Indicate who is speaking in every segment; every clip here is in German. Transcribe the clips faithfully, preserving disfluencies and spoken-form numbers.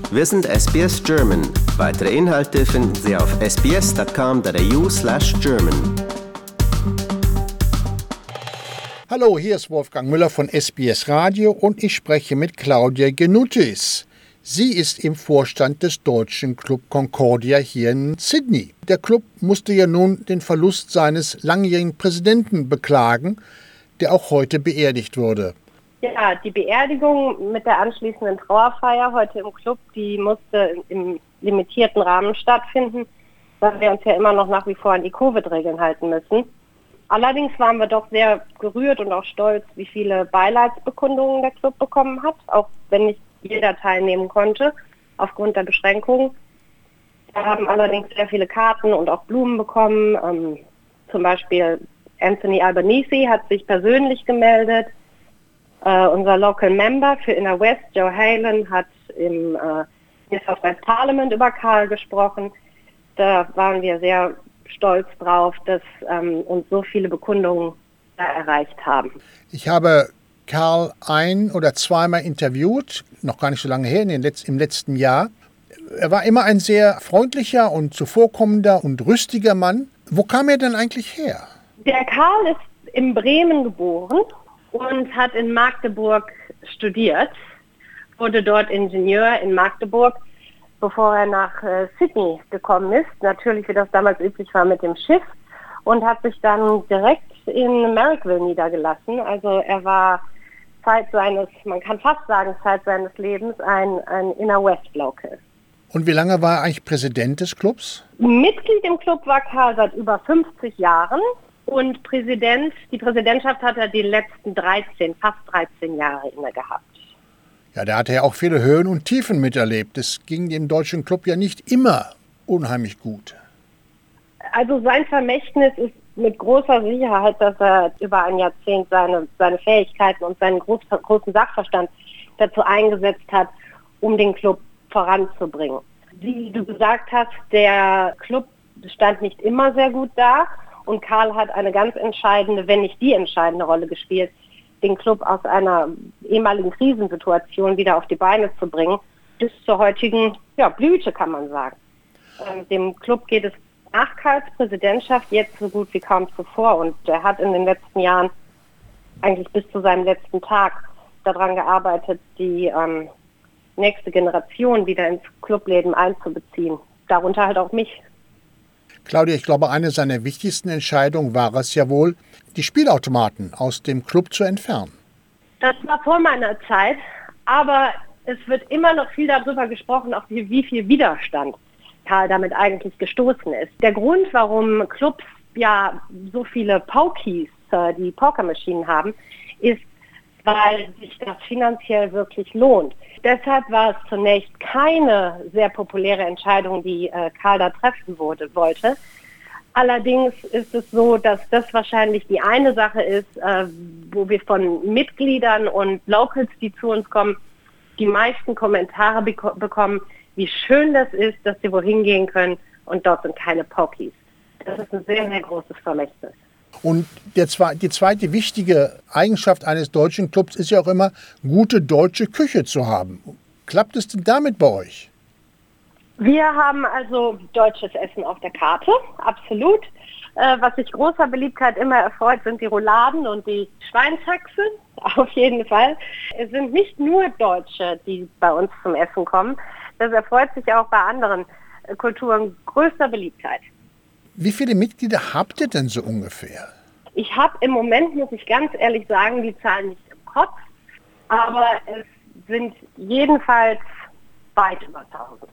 Speaker 1: Wir sind S B S German. Weitere Inhalte finden Sie auf sbs.com.au slash German.
Speaker 2: Hallo, hier ist Wolfgang Müller von S B S Radio und ich spreche mit Claudia Genutis. Sie ist im Vorstand des deutschen Club Concordia hier in Sydney. Der Club musste ja nun den Verlust seines langjährigen Präsidenten beklagen, der auch heute beerdigt wurde.
Speaker 3: Ja, die Beerdigung mit der anschließenden Trauerfeier heute im Club, die musste im limitierten Rahmen stattfinden, weil wir uns ja immer noch nach wie vor an die Covid-Regeln halten müssen. Allerdings waren wir doch sehr gerührt und auch stolz, wie viele Beileidsbekundungen der Club bekommen hat, auch wenn nicht jeder teilnehmen konnte, aufgrund der Beschränkungen. Wir haben allerdings sehr viele Karten und auch Blumen bekommen. Ähm, zum Beispiel Anthony Albanese hat sich persönlich gemeldet. Uh, unser Local Member für Inner West, Joe Halen, hat im uh, New South Wales Parliament über Karl gesprochen. Da waren wir sehr stolz drauf, dass um, uns so viele Bekundungen da erreicht haben.
Speaker 2: Ich habe Karl ein- oder zweimal interviewt, noch gar nicht so lange her, in den Letz- im letzten Jahr. Er war immer ein sehr freundlicher und zuvorkommender und rüstiger Mann. Wo kam er denn eigentlich her?
Speaker 3: Der Karl ist in Bremen geboren und hat in Magdeburg studiert, wurde dort Ingenieur in Magdeburg, bevor er nach äh, Sydney gekommen ist, natürlich wie das damals üblich war mit dem Schiff, und hat sich dann direkt in Marrickville niedergelassen. Also er war Zeit seines, man kann fast sagen Zeit seines Lebens, ein, ein Inner West Local.
Speaker 2: Und wie lange war er eigentlich Präsident des Clubs?
Speaker 3: Mitglied im Club war Karl seit über fünfzig Jahren. Und Präsident, die Präsidentschaft hat er die letzten dreizehn, fast dreizehn Jahre inne gehabt.
Speaker 2: Ja, der hatte ja auch viele Höhen und Tiefen miterlebt. Es ging dem deutschen Club ja nicht immer unheimlich gut.
Speaker 3: Also sein Vermächtnis ist mit großer Sicherheit, dass er über ein Jahrzehnt seine, seine Fähigkeiten und seinen groß, großen Sachverstand dazu eingesetzt hat, um den Club voranzubringen. Wie du gesagt hast, der Club stand nicht immer sehr gut da. Und Karl hat eine ganz entscheidende, wenn nicht die entscheidende Rolle gespielt, den Club aus einer ehemaligen Krisensituation wieder auf die Beine zu bringen, bis zur heutigen ja, Blüte, kann man sagen. Ähm, dem Club geht es nach Karls Präsidentschaft jetzt so gut wie kaum zuvor. Und er hat in den letzten Jahren, eigentlich bis zu seinem letzten Tag, daran gearbeitet, die ähm, nächste Generation wieder ins Clubleben einzubeziehen. Darunter halt auch mich.
Speaker 2: Claudia, ich glaube, eine seiner wichtigsten Entscheidungen war es ja wohl, die Spielautomaten aus dem Club zu entfernen.
Speaker 3: Das war vor meiner Zeit, aber es wird immer noch viel darüber gesprochen, auch wie, wie viel Widerstand Karl damit eigentlich gestoßen ist. Der Grund, warum Clubs ja so viele Pokies, äh, die Pokermaschinen haben, ist, weil sich das finanziell wirklich lohnt. Deshalb war es zunächst keine sehr populäre Entscheidung, die äh, Karl da treffen wurde, wollte. Allerdings ist es so, dass das wahrscheinlich die eine Sache ist, äh, wo wir von Mitgliedern und Locals, die zu uns kommen, die meisten Kommentare beko- bekommen, wie schön das ist, dass sie wohin gehen können und dort sind keine Pokies. Das ist ein sehr, sehr großes Vermächtnis.
Speaker 2: Und der, die zweite wichtige Eigenschaft eines deutschen Clubs ist ja auch immer, gute deutsche Küche zu haben. Klappt es denn damit bei euch?
Speaker 3: Wir haben also deutsches Essen auf der Karte, absolut. Äh, was sich großer Beliebtheit immer erfreut, sind die Rouladen und die Schweinshaxe, auf jeden Fall. Es sind nicht nur Deutsche, die bei uns zum Essen kommen. Das erfreut sich auch bei anderen Kulturen größter Beliebtheit.
Speaker 2: Wie viele Mitglieder habt ihr denn so ungefähr?
Speaker 3: Ich habe im Moment, muss ich ganz ehrlich sagen, die Zahlen nicht im Kopf, aber es sind jedenfalls weit über tausend.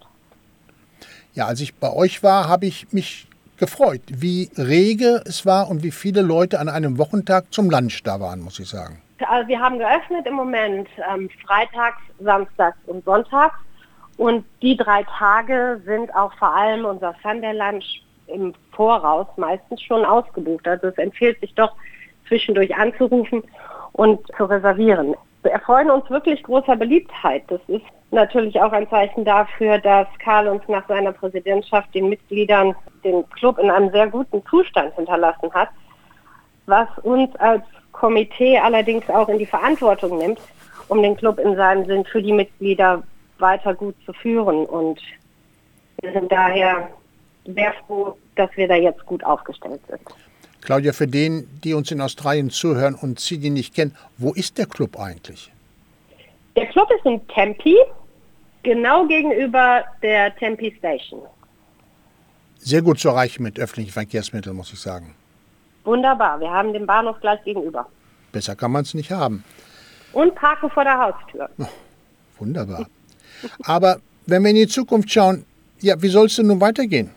Speaker 2: Ja, als ich bei euch war, habe ich mich gefreut, wie rege es war und wie viele Leute an einem Wochentag zum Lunch da waren, muss ich sagen.
Speaker 3: Also wir haben geöffnet im Moment ähm, freitags, samstags und sonntags. Und die drei Tage sind auch vor allem unser Sunday Lunch im Voraus meistens schon ausgebucht. Also es empfiehlt sich doch, zwischendurch anzurufen und zu reservieren. Wir erfreuen uns wirklich großer Beliebtheit. Das ist natürlich auch ein Zeichen dafür, dass Karl uns nach seiner Präsidentschaft den Mitgliedern den Club in einem sehr guten Zustand hinterlassen hat, was uns als Komitee allerdings auch in die Verantwortung nimmt, um den Club in seinem Sinn für die Mitglieder weiter gut zu führen. Und wir sind daher sehr froh, dass wir da jetzt gut aufgestellt sind.
Speaker 2: Claudia, für den, die uns in Australien zuhören und Sydney nicht kennen, wo ist der Club eigentlich?
Speaker 3: Der Club ist in Tempe, genau gegenüber der Tempe Station.
Speaker 2: Sehr gut zu erreichen mit öffentlichen Verkehrsmitteln, muss ich sagen.
Speaker 3: Wunderbar, wir haben den Bahnhof gleich gegenüber.
Speaker 2: Besser kann man es nicht haben.
Speaker 3: Und parken vor der Haustür.
Speaker 2: Oh, wunderbar. Aber wenn wir in die Zukunft schauen, ja, wie soll es denn nun weitergehen?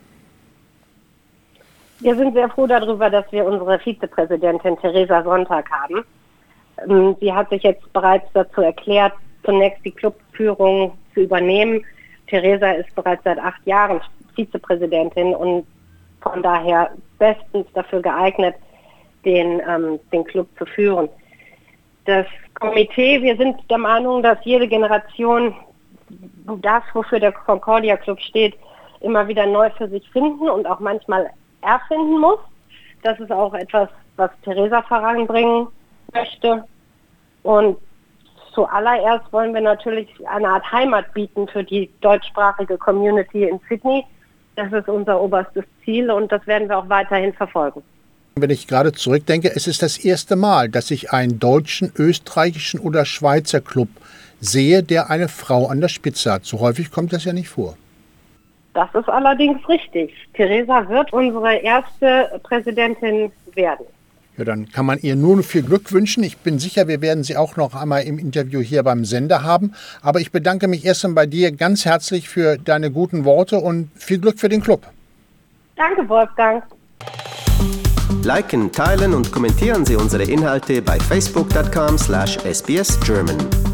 Speaker 3: Wir sind sehr froh darüber, dass wir unsere Vizepräsidentin Theresa Sonntag haben. Sie hat sich jetzt bereits dazu erklärt, zunächst die Clubführung zu übernehmen. Theresa ist bereits seit acht Jahren Vizepräsidentin und von daher bestens dafür geeignet, den, ähm, den Club zu führen. Das Komitee, wir sind der Meinung, dass jede Generation das, wofür der Concordia Club steht, immer wieder neu für sich finden und auch manchmal erfinden muss. Das ist auch etwas, was Theresa voranbringen möchte. Und zuallererst wollen wir natürlich eine Art Heimat bieten für die deutschsprachige Community in Sydney. Das ist unser oberstes Ziel und das werden wir auch weiterhin verfolgen.
Speaker 2: Wenn ich gerade zurückdenke, es ist das erste Mal, dass ich einen deutschen, österreichischen oder Schweizer Club sehe, der eine Frau an der Spitze hat. So häufig kommt das ja nicht vor.
Speaker 3: Das ist allerdings richtig. Theresa wird unsere erste Präsidentin werden.
Speaker 2: Ja, dann kann man ihr nur viel Glück wünschen. Ich bin sicher, wir werden sie auch noch einmal im Interview hier beim Sender haben. Aber ich bedanke mich erst einmal bei dir ganz herzlich für deine guten Worte und viel Glück für den Club.
Speaker 3: Danke, Wolfgang.
Speaker 1: Liken, teilen und kommentieren Sie unsere Inhalte bei facebook punkt com slash s b s german.